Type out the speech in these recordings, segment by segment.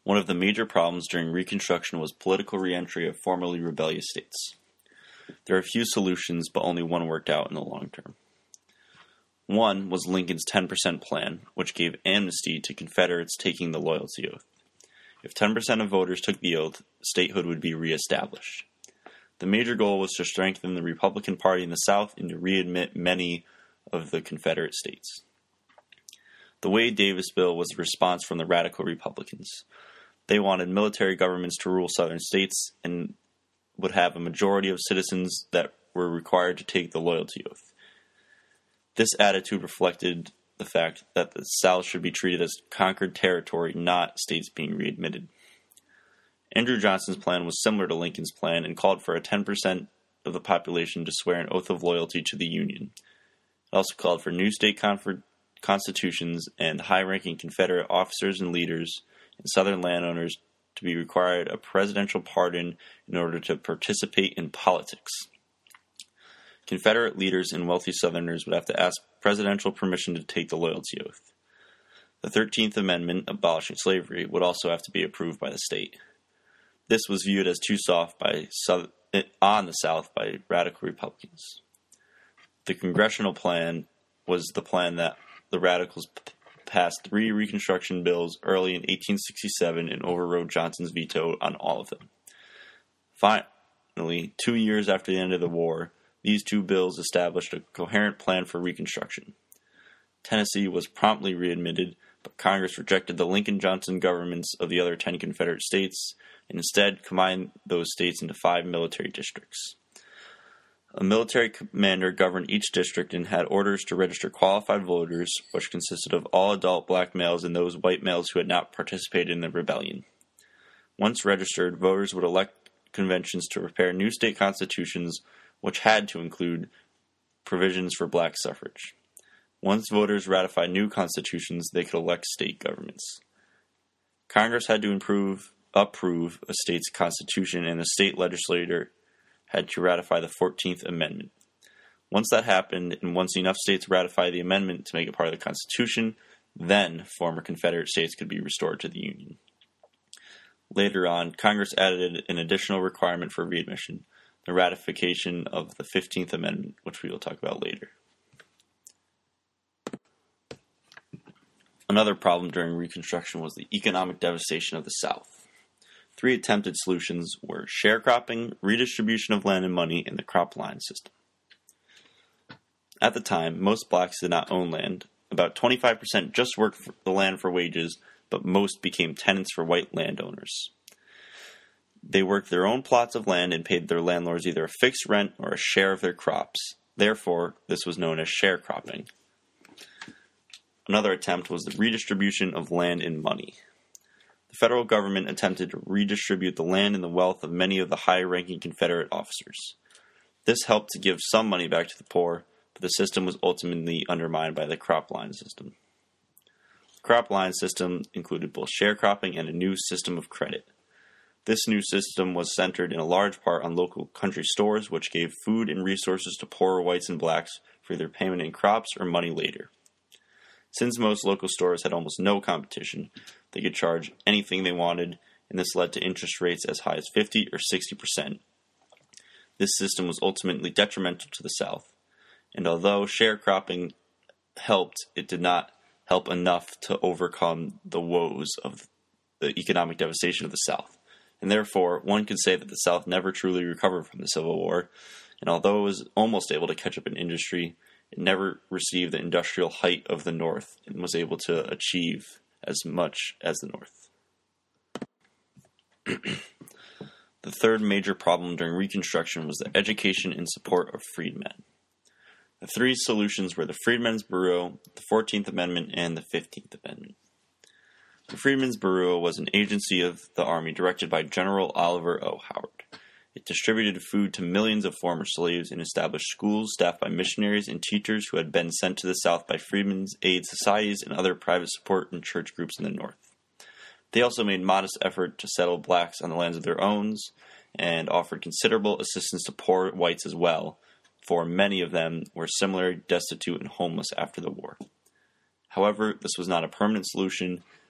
One of the major problems during Reconstruction was political reentry of formerly rebellious states. There are a few solutions, but only one worked out in the long term. One was Lincoln's 10% plan, which gave amnesty to Confederates taking the loyalty oath. If 10% of voters took the oath, statehood would be reestablished. The major goal was to strengthen the Republican Party in the South and to readmit many of the Confederate states. The Wade-Davis bill was a response from the radical Republicans. They wanted military governments to rule southern states and would have a majority of citizens that were required to take the loyalty oath. This attitude reflected the fact that the South should be treated as conquered territory, not states being readmitted. Andrew Johnson's plan was similar to Lincoln's plan and called for a 10% of the population to swear an oath of loyalty to the Union. It also called for new state constitutions and high-ranking Confederate officers and leaders and Southern landowners to be required a presidential pardon in order to participate in politics. Confederate leaders and wealthy Southerners would have to ask presidential permission to take the loyalty oath. The 13th Amendment, abolishing slavery, would also have to be approved by the state. This was viewed as too soft on the South by radical Republicans. The congressional plan was the plan that the radicals passed 3 Reconstruction bills early in 1867 and overrode Johnson's veto on all of them. Finally, 2 years after the end of the war, these 2 bills established a coherent plan for Reconstruction. Tennessee was promptly readmitted, but Congress rejected the Lincoln-Johnson governments of the other 10 Confederate states and instead combined those states into 5 military districts. A military commander governed each district and had orders to register qualified voters, which consisted of all adult black males and those white males who had not participated in the rebellion. Once registered, voters would elect conventions to prepare new state constitutions, which had to include provisions for black suffrage. Once voters ratified new constitutions, they could elect state governments. Congress had to approve a state's constitution, and the state legislature had to ratify the 14th Amendment. Once that happened, and once enough states ratified the amendment to make it part of the Constitution, then former Confederate states could be restored to the Union. Later on, Congress added an additional requirement for readmission, the ratification of the 15th Amendment, which we will talk about later. Another problem during Reconstruction was the economic devastation of the South. 3 attempted solutions were sharecropping, redistribution of land and money, and the crop line system. At the time, most blacks did not own land. About 25% just worked the land for wages, but most became tenants for white landowners. They worked their own plots of land and paid their landlords either a fixed rent or a share of their crops. Therefore, this was known as sharecropping. Another attempt was the redistribution of land and money. The federal government attempted to redistribute the land and the wealth of many of the high-ranking Confederate officers. This helped to give some money back to the poor, but the system was ultimately undermined by the crop line system. The crop line system included both sharecropping and a new system of credit. This new system was centered in a large part on local country stores, which gave food and resources to poorer whites and blacks for either payment in crops or money later. Since most local stores had almost no competition, they could charge anything they wanted, and this led to interest rates as high as 50 or 60%. This system was ultimately detrimental to the South, and although sharecropping helped, it did not help enough to overcome the woes of the economic devastation of the South. And therefore, one could say that the South never truly recovered from the Civil War, and although it was almost able to catch up in industry, it never received the industrial height of the North and was able to achieve as much as the North. The third major problem during Reconstruction was the education and support of freedmen. The 3 solutions were the Freedmen's Bureau, the 14th Amendment, and the 15th Amendment. The Freedmen's Bureau was an agency of the Army directed by General Oliver O. Howard. It distributed food to millions of former slaves and established schools staffed by missionaries and teachers who had been sent to the South by Freedmen's Aid Societies and other private support and church groups in the North. They also made modest effort to settle blacks on the lands of their own and offered considerable assistance to poor whites as well, for many of them were similarly destitute and homeless after the war. However, this was not a permanent solution,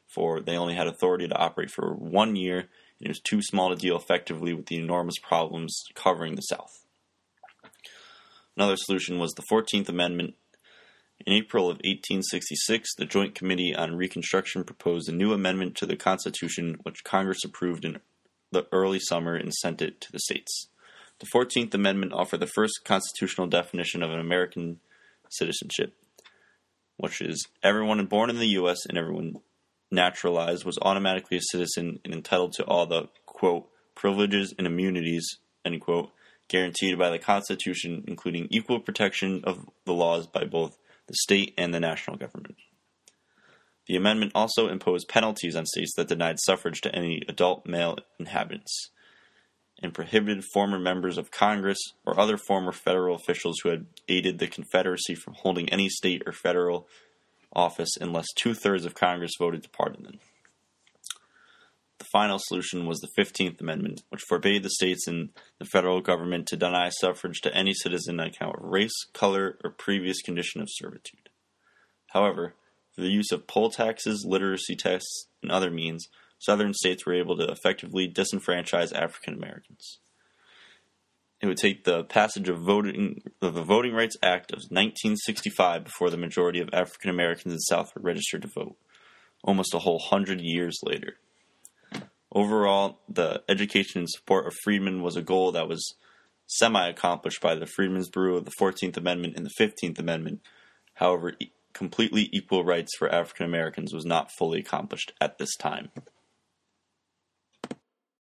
for they only had authority to operate for 1 year, and it was too small to deal effectively with the enormous problems covering the South. Another solution was the 14th Amendment. In April of 1866, the Joint Committee on Reconstruction proposed a new amendment to the Constitution, which Congress approved in the early summer and sent it to the states. The 14th Amendment offered the first constitutional definition of an American citizenship, which is everyone born in the U.S. and everyone naturalized was automatically a citizen and entitled to all the, quote, privileges and immunities, end quote, guaranteed by the Constitution, including equal protection of the laws by both the state and the national government. The amendment also imposed penalties on states that denied suffrage to any adult male inhabitants, and prohibited former members of Congress or other former federal officials who had aided the Confederacy from holding any state or federal office unless 2/3 of Congress voted to pardon them. The final solution was the 15th Amendment, which forbade the states and the federal government to deny suffrage to any citizen on account of race, color, or previous condition of servitude. However, through the use of poll taxes, literacy tests, and other means, Southern states were able to effectively disenfranchise African Americans. It would take the passage of the Voting Rights Act of 1965 before the majority of African Americans in the South were registered to vote, almost a whole 100 years later. Overall, the education and support of freedmen was a goal that was semi-accomplished by the Freedmen's Bureau of the 14th Amendment and the 15th Amendment. However, completely equal rights for African Americans was not fully accomplished at this time.